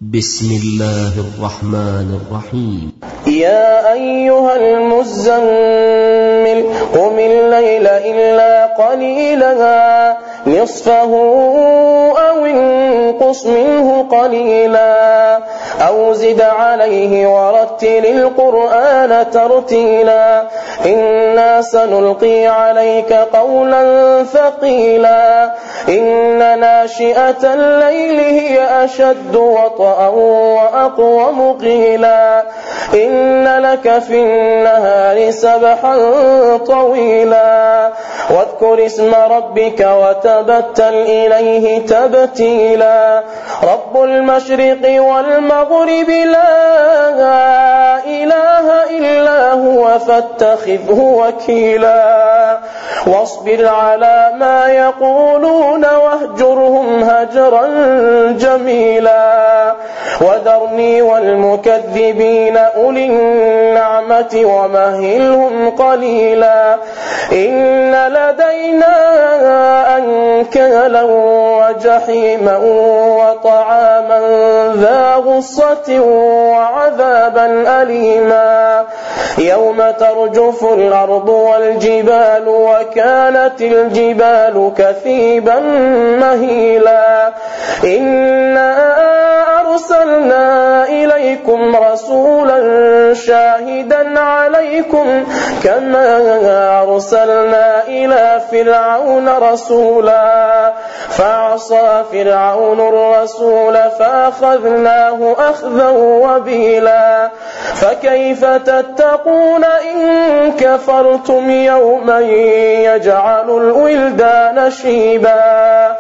بسم الله الرحمن الرحيم. يا أيها المزمل قم الليل إلا قليلا نصفه أو انقص منه قليلا أو زد عليه ورتل القرآن ترتيلا إنا سنلقي عليك قولا ثقيلا إن ناشئة الليل هي أشد وطئا وأقوم قيلا إن لك في النهار سبحا طويلا واذكر اسم ربك وتبتل إليه تبتيلا رب المشرق والمغرب لا إله إلا هو فاتخذه وكيلا واصبر على ما يقولون واهجرهم هجرا جميلا وذرني والمكذبين أولي النعمة ومهلهم قليلا إن لدينا أنكالا وجحيما وطعاما ذا غصة وعذابا أليما يوم ترجف الأرض والجبال وكانت الجبال كثيبا مهيلا إنا أرسلنا إليكم رسولا شاهدا عليكم كما أرسلنا إلى فرعون رسولا فعصى فرعون الرسول فأخذناه أخذا وبيلا فكيف تتقون إن كفرتم يوما يجعل الولدان شيبا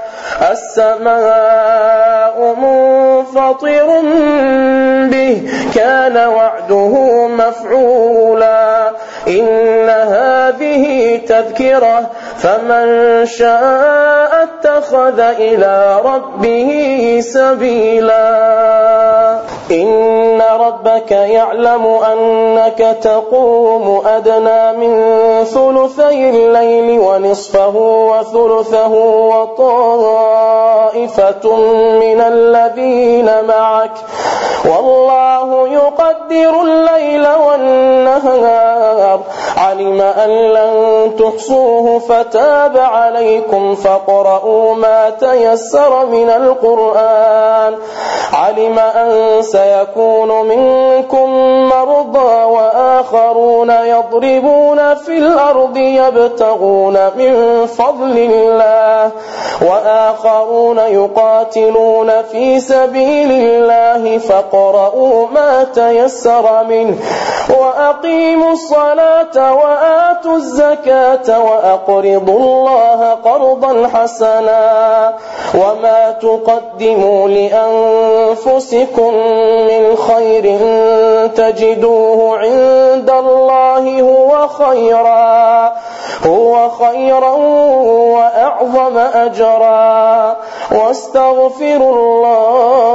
السماء منفطر به كان وعده مفعولا إن هذه تذكرة فمن شاء اتخذ إلى ربه سبيلا إن ربك يعلم أنك تقوم أدنى من ثلثي الليل ونصفه وثلثه وطائفة من الذين معك والله يقدر الليل والنهار علم أن لن تحصوه فتاب عليكم فاقرؤوا ما تيسر من القرآن علم أن سيكون منكم مرضى وآخرون يضربون في الأرض يبتغون من فضل الله وآخرون يقاتلون في سبيل الله فاقرؤوا ما تيسر منه وأقيموا الصلاة وآتوا الزكاة وأقرضوا الله قرضا حسنا وما تقدموا لأنفسكم من خير تجدوه عند الله هو خيرا وأعظم أجرا واستغفروا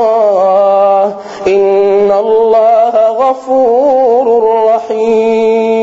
الله إن الله غفور رحيم.